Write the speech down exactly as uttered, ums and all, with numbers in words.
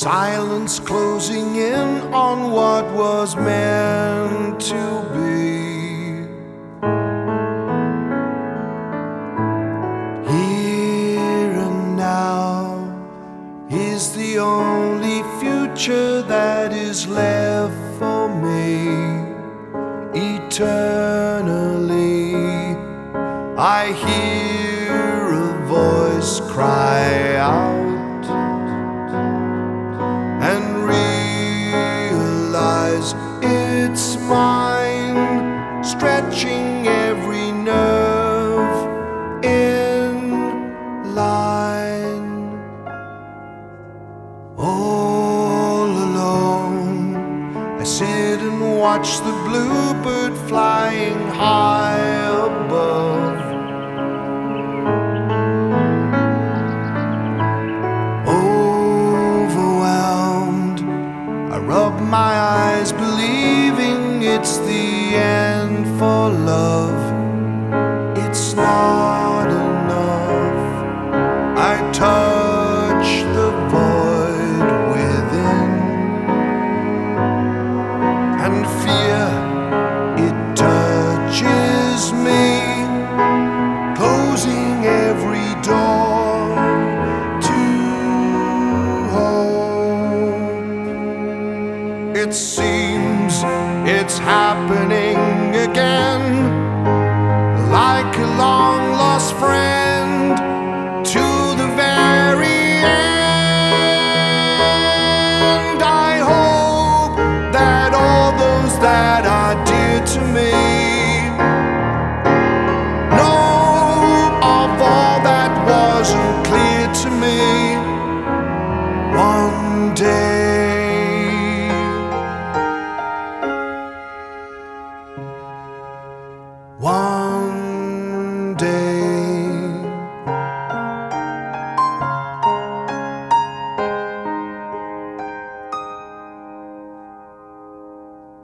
silence closing in on what was meant to be. Here and now is the only future that is left for me. Eternally I hear a voice cry out and realize it's mine, stretching every nerve in line. All alone I sit and watch the bluebird flying high above. Overwhelmed, I rub my eyes, believing it's the end for love. It's not enough. I touch the void within, and fear, it touches me, closing every door to hope. It seems it's happening again, like a long lost friend, to the very end. I hope that all those that are dear to me know of all that wasn't clear to me. One day, one day.